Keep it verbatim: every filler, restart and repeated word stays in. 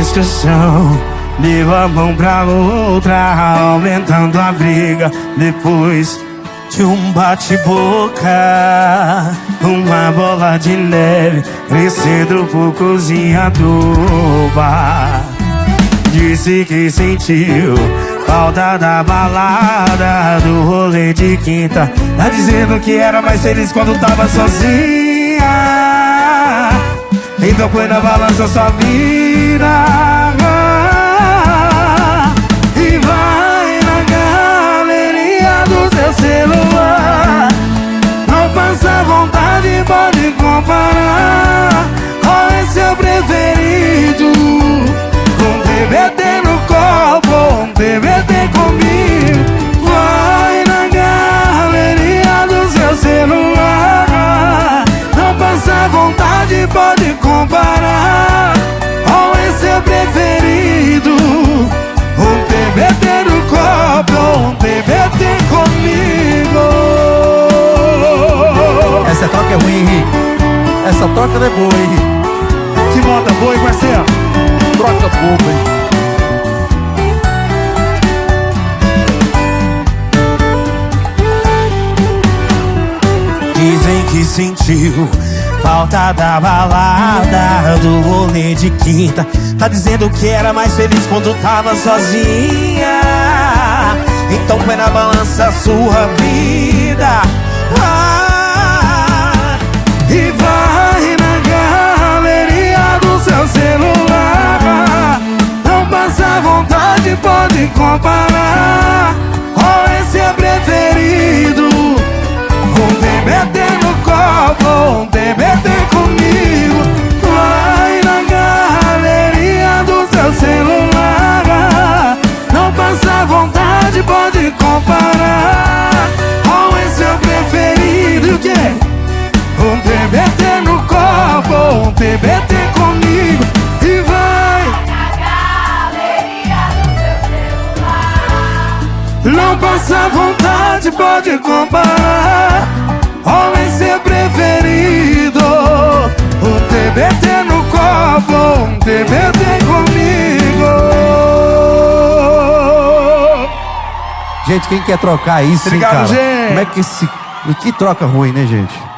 discussão, deu a mão pra outra, aumentando a briga. Depois de um bate-boca, uma bola de neve crescendo por cozinha do bar. Disse que sentiu falta da balada, do rolê de quinta. Tá dizendo que era mais feliz quando tava sozinha. Então põe na balança sua vida e vai na galeria do seu celular. Não passa vontade, pode comparar. Qual é seu preferido? Um T B T no copo, um T B T comigo. Vai na galeria do seu celular. Não passa vontade, pode comparar. Qual é seu preferido? Um T B T no copo, um T B T comigo. Essa troca é ruim, Henrique. Essa troca não é boa, Henrique. Que moda boa, hein, parceiro? Troca boba, hein? Dizem que sentiu falta da balada, do rolê de quinta. Tá dizendo que era mais feliz quando tava sozinha. Então põe na balança a sua vida ah, e vai na galeria do seu celular. Não passa vontade, pode comparar. Qual é seu preferido? Um T B T no copo, um T B T comigo. Vai na galeria do seu celular. Não passa vontade, pode comparar. Qual é seu preferido? O quê? Um T B T no copo, um T B T comigo. E vai na galeria do seu celular. não passa vontade, pode comparar. Qual é seu preferido? Um T B T no copo, um T B T comigo. Gente, quem quer trocar isso, hein, Obrigado, cara? gente. Como é que esse... Que troca ruim, né, gente?